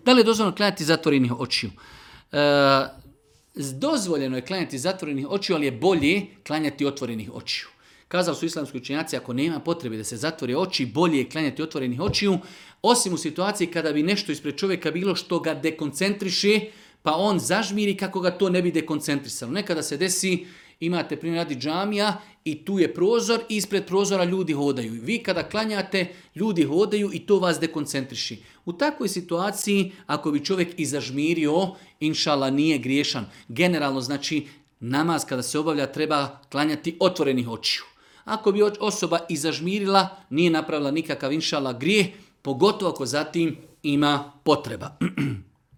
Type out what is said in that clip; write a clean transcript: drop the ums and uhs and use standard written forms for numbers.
Da li je dozvoljeno klanjati zatvorenih očiju? Dozvoljeno je klanjati zatvorenih očiju, ali je bolje klanjati otvorenih očiju. Kazali su islamski učenjaci, ako nema potrebe da se zatvore oči, bolje je klanjati otvorenih očiju, osim u situaciji kada bi nešto ispred čovjeka bilo što ga dekoncentriše, pa on zažmiri kako ga to ne bi dekoncentrisalo. Nekada se desi, imate primjer radi džamija i tu je prozor i ispred prozora ljudi hodaju. Vi kada klanjate, ljudi hodaju i to vas dekoncentriši. U takvoj situaciji, ako bi čovjek i zažmirio, inšala nije griješan. Generalno znači namaz kada se obavlja treba klanjati otvorenih očiju. Ako bi osoba i zažmirila, nije napravila nikakav inšala grijeh, pogotovo ako zatim ima potreba.